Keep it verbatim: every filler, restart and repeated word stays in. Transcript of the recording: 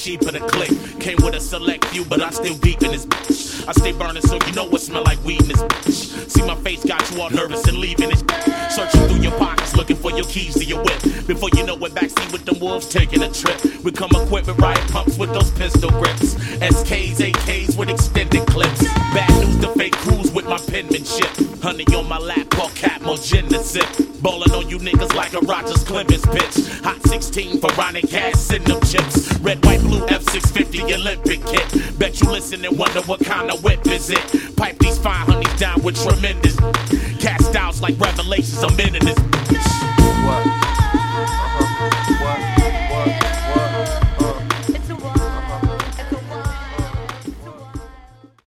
sheep of the clique. Came with a select few, but I still deep in this bitch. I stay burning, so you know it smell like weed in this bitch. See my face got you all nervous and leaving this bitch. Searching through your pockets, looking for your keys to your whip. Before you know it, backseat with them wolves taking a trip. We come equipped with riot pumps with those pistol grips. S Ks, A Ks with extended clips. Bad news to fake crews with my penmanship. Honey on my lap, call cat, more gin to sip. Ballin' on you niggas like a Rogers Clemens bitch. Hot sixteen, Veronic gas in them chips. Red, white, blue, F six fifty Olympic kit. Bet you listen and wonder what kind of whip is it. Pipe these fine honeys down with tremendous. Cast outs like revelations, I'm in this.